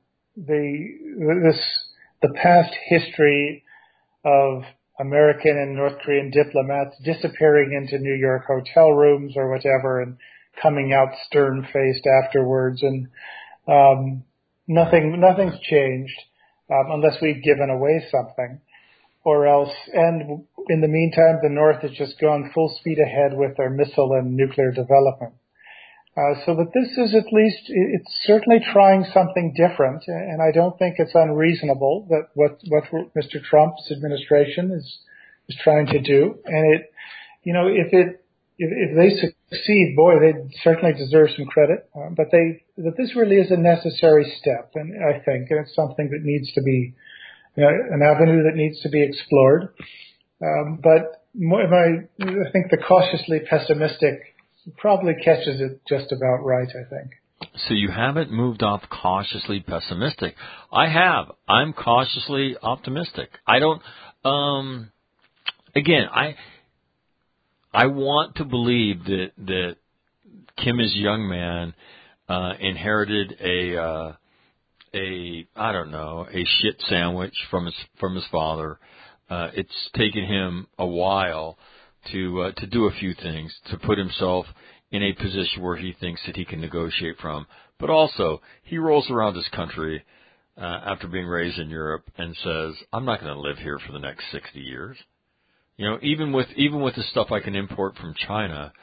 the past history of American and North Korean diplomats disappearing into New York hotel rooms or whatever and coming out stern-faced afterwards, and nothing's changed unless we've given away something, or else. And in the meantime, the North has just gone full speed ahead with their missile and nuclear development. So that this is at least, it's certainly trying something different, and I don't think it's unreasonable that what Mr. Trump's administration is trying to do. And if they succeed, boy, they certainly deserve some credit. But that this really is a necessary step, and I think, and it's something that needs to be, an avenue that needs to be explored. But I think the cautiously pessimistic probably catches it just about right, I think. So you haven't moved off cautiously pessimistic. I have. I'm cautiously optimistic. I don't. Again, I want to believe that Kim, as a young man, inherited a shit sandwich from his father. It's taken him a while to do a few things, to put himself in a position where he thinks that he can negotiate from. But also, he rolls around his country after being raised in Europe and says, "I'm not going to live here for the next 60 years." Even with the stuff I can import from China,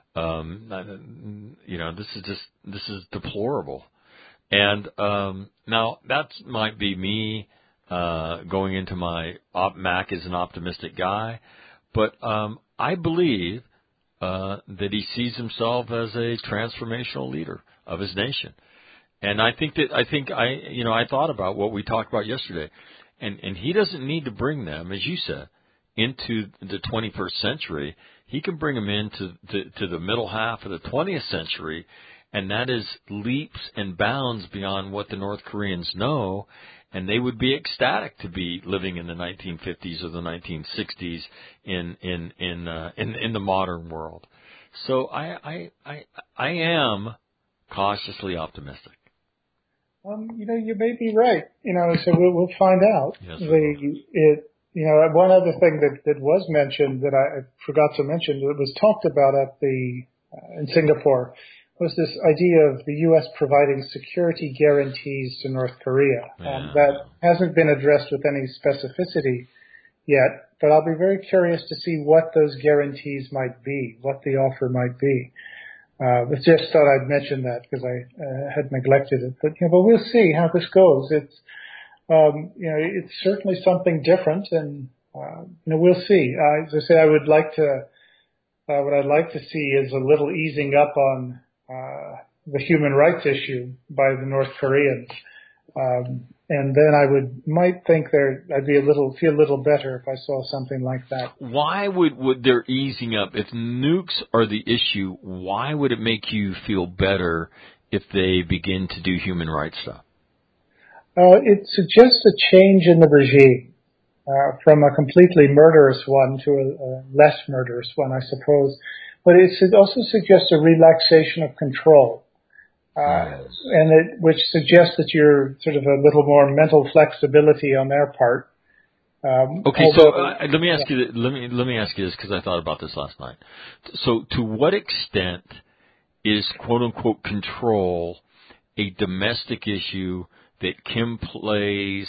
this is deplorable. And now that might be me going into my Mac is an optimistic guy, but I believe that he sees himself as a transformational leader of his nation. And I thought about what we talked about yesterday, and he doesn't need to bring them, as you said, into the 21st century. He can bring them into the middle half of the 20th century, and that is leaps and bounds beyond what the North Koreans know, and they would be ecstatic to be living in the 1950s or the 1960s in the modern world. So I am cautiously optimistic. You may be right. So we'll find out. Yes, one other thing that was mentioned that I forgot to mention, that was talked about in Singapore, was this idea of the U.S. providing security guarantees to North Korea. That hasn't been addressed with any specificity yet, but I'll be very curious to see what those guarantees might be, what the offer might be. I just thought I'd mention that because I had neglected it. But we'll see how this goes. It's it's certainly something different, and we'll see. As I say, I would like to What I'd like to see is a little easing up on the human rights issue by the North Koreans. And then I might think I'd feel a little better if I saw something like that. Why would their easing up, if nukes are the issue, why would it make you feel better if they begin to do human rights stuff? It suggests a change in the regime from a completely murderous one to a less murderous one, I suppose. But it also suggests a relaxation of control. Which suggests that you're sort of a little more mental flexibility on their part. Okay, so let me ask you. Let me ask you this because I thought about this last night. So, to what extent is "quote unquote" control a domestic issue that Kim plays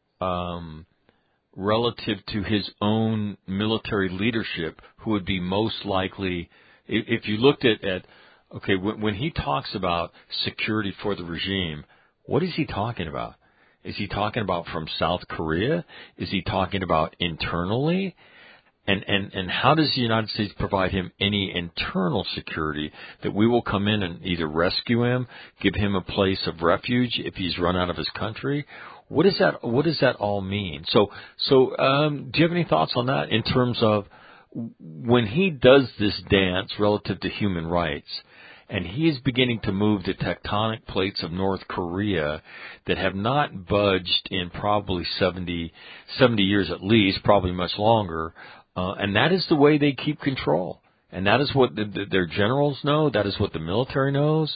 relative to his own military leadership, who would be most likely, if you looked at okay, when he talks about security for the regime, what is he talking about? Is he talking about from South Korea? Is he talking about internally? And how does the United States provide him any internal security that we will come in and either rescue him, give him a place of refuge if he's run out of his country? What does that all mean? So do you have any thoughts on that in terms of when he does this dance relative to human rights, and he is beginning to move the tectonic plates of North Korea that have not budged in probably 70 years at least, probably much longer, and that is the way they keep control. And that is what their generals know. That is what the military knows.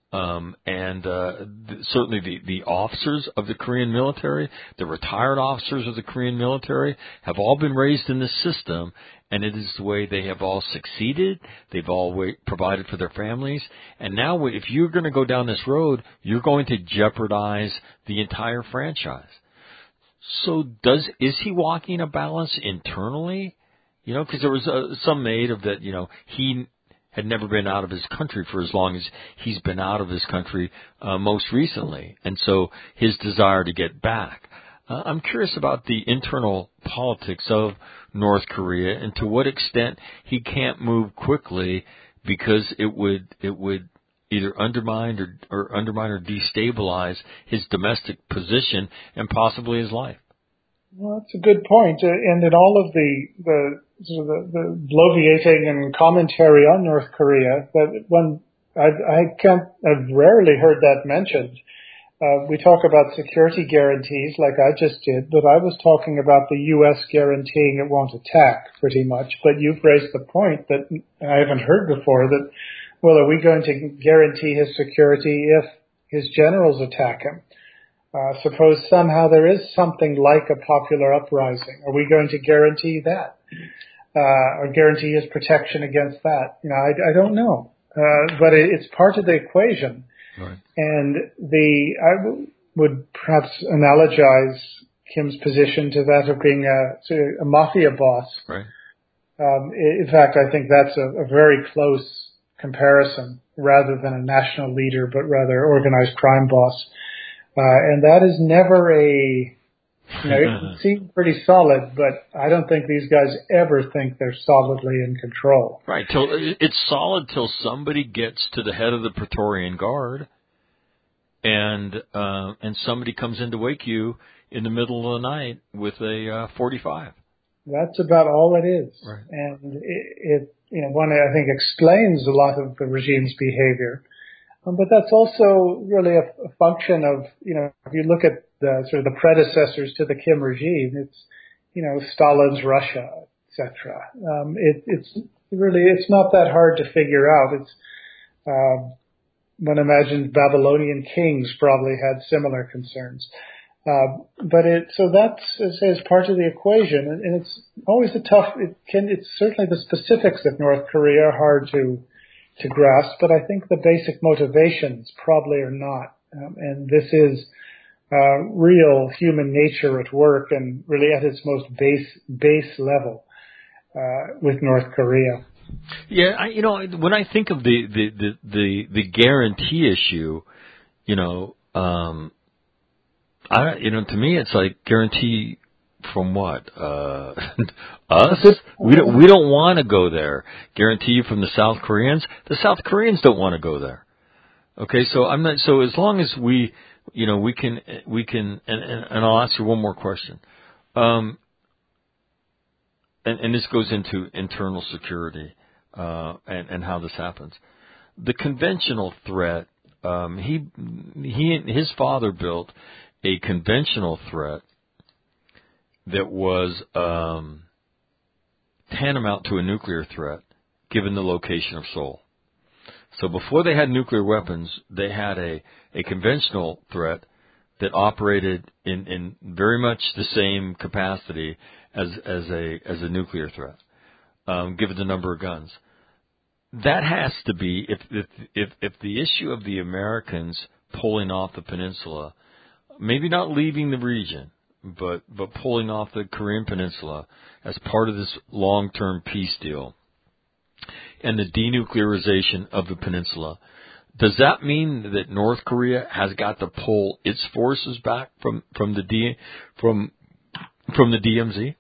Certainly the officers of the Korean military, the retired officers of the Korean military, have all been raised in this system, and it is the way they have all succeeded. They've all provided for their families. And now if you're going to go down this road, you're going to jeopardize the entire franchise. So is he walking a balance internally? You know, because there was some made of that, you know, he had never been out of his country for as long as he's been out of his country most recently. And so his desire to get back. I'm curious about the internal politics of North Korea and to what extent he can't move quickly because it would either undermine or destabilize his domestic position and possibly his life. Well, that's a good point. And in all of the bloviating and commentary on North Korea, that when I've rarely heard that mentioned. We talk about security guarantees like I just did, but I was talking about the U.S. guaranteeing it won't attack pretty much. But you've raised the point that I haven't heard before that, well, are we going to guarantee his security if his generals attack him? Suppose somehow there is something like a popular uprising. Are we going to guarantee that? Or guarantee his protection against that? You know, I don't know. But it's part of the equation. Right. And I would perhaps analogize Kim's position to that of being a mafia boss. Right. In fact, I think that's a very close comparison rather than a national leader, but rather organized crime boss. And that is never it seems pretty solid, but I don't think these guys ever think they're solidly in control. Right. It's solid till somebody gets to the head of the Praetorian Guard, and somebody comes in to wake you in the middle of the night with a 45. That's about all it is. Right. And it one I think explains a lot of the regime's behavior. But that's also really a function of, if you look at the sort of the predecessors to the Kim regime, it's, Stalin's Russia, etc. It's not that hard to figure out. One imagines Babylonian kings probably had similar concerns. So that's part of the equation. And it's always it's certainly the specifics of North Korea are hard to grasp, but I think the basic motivations probably are not. And this is real human nature at work and really at its most base level with North Korea. Yeah, when I think of the guarantee issue, to me it's like guarantee From what? Us? We don't want to go there. Guarantee you from the South Koreans? The South Koreans don't want to go there. Okay, so I'm not, so as long as we can, and I'll ask you one more question. And this goes into internal security, and how this happens. The conventional threat, he and his father built a conventional threat that was tantamount to a nuclear threat, given the location of Seoul. So before they had nuclear weapons, they had a conventional threat that operated in very much the same capacity as a nuclear threat, given the number of guns. That has to be, if the issue of the Americans pulling off the peninsula, maybe not leaving the region, but pulling off the Korean peninsula as part of this long-term peace deal and the denuclearization of the peninsula, does that mean that North Korea has got to pull its forces back from the DMZ?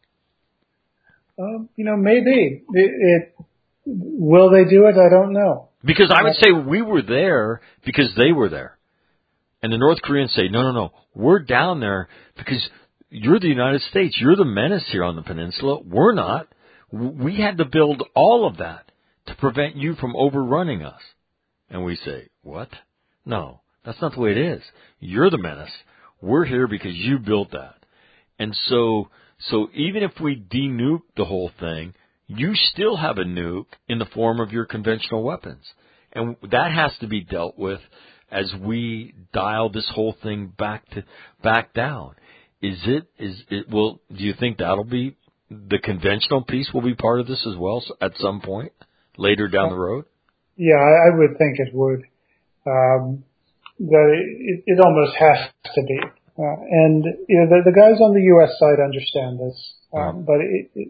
Maybe will they do it? I don't know. Because I would say we were there because they were there. And the North Koreans say, no, we're down there because you're the United States. You're the menace here on the peninsula. We're not. We had to build all of that to prevent you from overrunning us. And we say, what? No, that's not the way it is. You're the menace. We're here because you built that. And so even if we denuke the whole thing, you still have a nuke in the form of your conventional weapons. And that has to be dealt with as we dial this whole thing back down. Do you think that'll be, the conventional piece will be part of this as well at some point later down the road? Yeah, I would think it would. That it almost has to be. And the guys on the U.S. side understand this, but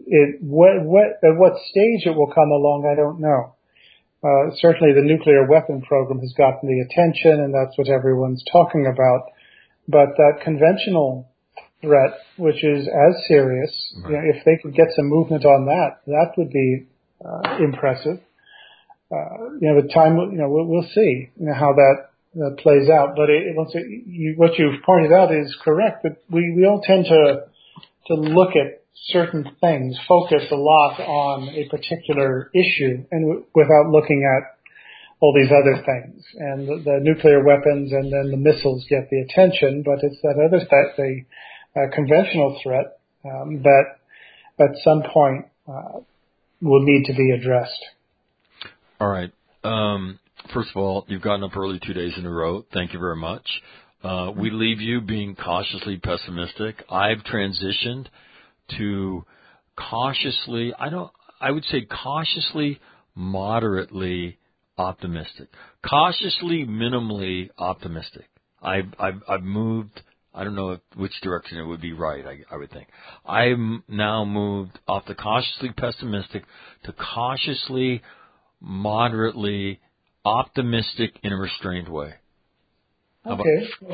at what stage it will come along, I don't know. Certainly the nuclear weapon program has gotten the attention, and that's what everyone's talking about. But that conventional threat, which is as serious, right. If they could get some movement on that would be impressive. The time, we'll see how that plays out. But what you've pointed out is correct. That we all tend to look at certain things, focus a lot on a particular issue, and without looking at all these other things. And the nuclear weapons and then the missiles get the attention, but it's that other threat, the conventional threat, that at some point will need to be addressed. All right. First of all, you've gotten up early 2 days in a row. Thank you very much. We leave you being cautiously pessimistic. I've transitioned to cautiously, I would say cautiously, moderately optimistic. Cautiously, minimally optimistic. I've moved, I don't know which direction it would be right, I would think. I've now moved off the cautiously pessimistic to cautiously, moderately optimistic in a restrained way. How about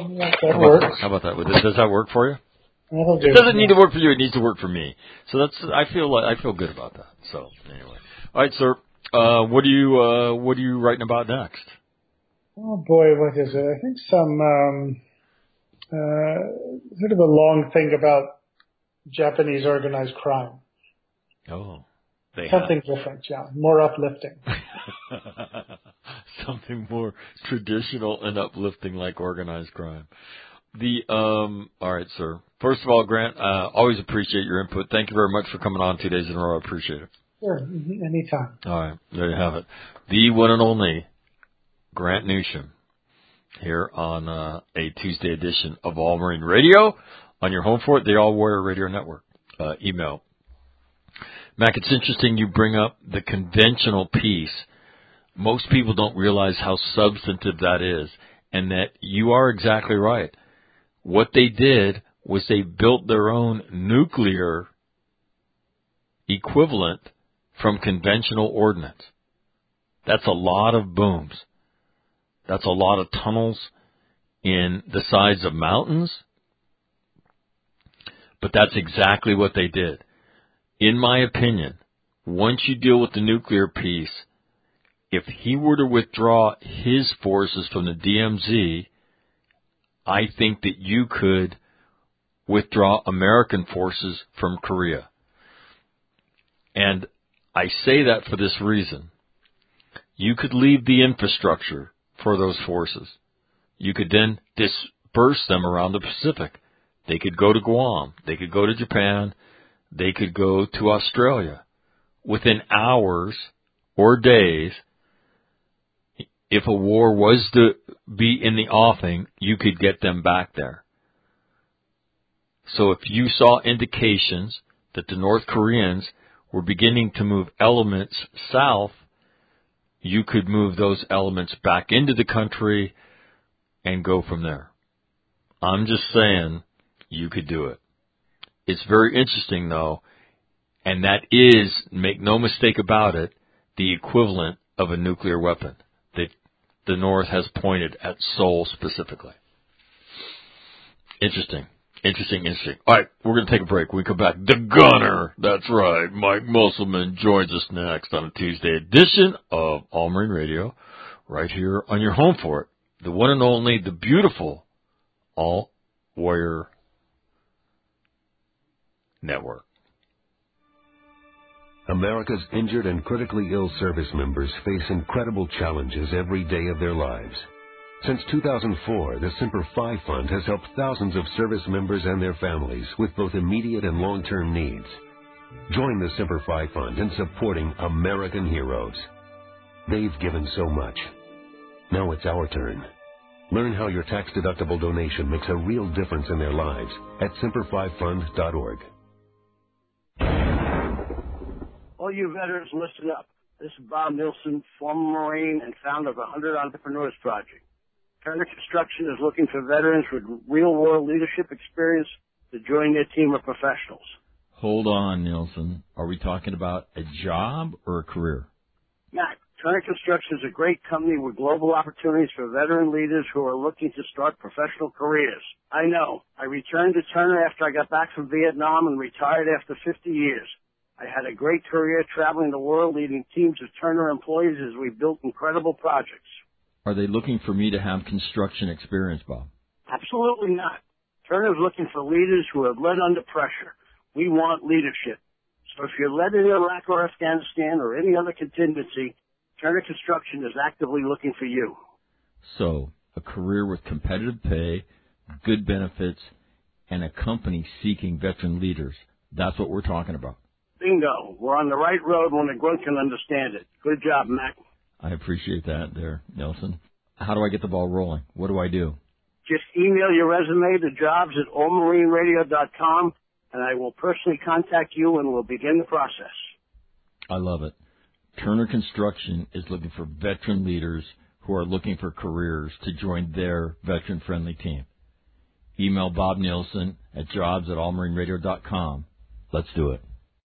that? Does that work for you? It doesn't need to work for you. It needs to work for me. So I feel good about that. So anyway, all right, sir. What are you writing about next? Oh boy, what is it? I think some sort of a long thing about Japanese organized crime. Oh, something different, John. More uplifting. Something more traditional and uplifting, like organized crime. All right, sir. First of all, Grant, always appreciate your input. Thank you very much for coming on 2 days in a row. I appreciate it. Sure, anytime. All right, there you have it. The one and only Grant Newsham here on a Tuesday edition of All Marine Radio on your home for it, the All Warrior Radio Network. Email. Mac, it's interesting you bring up the conventional piece. Most people don't realize how substantive that is, and that you are exactly right. What they did was they built their own nuclear equivalent from conventional ordnance. That's a lot of booms. That's a lot of tunnels in the sides of mountains. But that's exactly what they did. In my opinion, once you deal with the nuclear piece, if he were to withdraw his forces from the DMZ, I think that you could withdraw American forces from Korea. And I say that for this reason. You could leave the infrastructure for those forces. You could then disperse them around the Pacific. They could go to Guam. They could go to Japan. They could go to Australia. Within hours or days, if a war was to be in the offing, you could get them back there. So if you saw indications that the North Koreans were beginning to move elements south, you could move those elements back into the country and go from there. I'm just saying you could do it. It's very interesting, though, and that is, make no mistake about it, the equivalent of a nuclear weapon that the North has pointed at Seoul specifically. Interesting. All right, we're going to take a break. When we come back, the Gunner, that's right, Mike Musselman joins us next on a Tuesday edition of All Marine Radio, right here on your home for it, the one and only, the beautiful All Warrior Network. America's injured and critically ill service members face incredible challenges every day of their lives. Since 2004, the Semper Fi Fund has helped thousands of service members and their families with both immediate and long-term needs. Join the Semper Fi Fund in supporting American heroes. They've given so much. Now it's our turn. Learn how your tax-deductible donation makes a real difference in their lives at SemperFiFund.org. All you veterans, listen up. This is Bob Nilsson, former Marine and founder of the 100 Entrepreneurs Project. Turner Construction is looking for veterans with real-world leadership experience to join their team of professionals. Hold on, Nilsson. Are we talking about a job or a career? Matt, Turner Construction is a great company with global opportunities for veteran leaders who are looking to start professional careers. I know. I returned to Turner after I got back from Vietnam and retired after 50 years. I had a great career traveling the world leading teams of Turner employees as we built incredible projects. Are they looking for me to have construction experience, Bob? Absolutely not. Turner's looking for leaders who have led under pressure. We want leadership. So if you're led in Iraq or Afghanistan or any other contingency, Turner Construction is actively looking for you. So, a career with competitive pay, good benefits, and a company seeking veteran leaders. That's what we're talking about. Bingo. We're on the right road when a grunt can understand it. Good job, Mac. I appreciate that there, Nelson. How do I get the ball rolling? What do I do? Just email your resume to jobs@allmarineradio.com, and I will personally contact you and we'll begin the process. I love it. Turner Construction is looking for veteran leaders who are looking for careers to join their veteran-friendly team. Email Bob Nilsson at jobs@allmarineradio.com. Let's do it.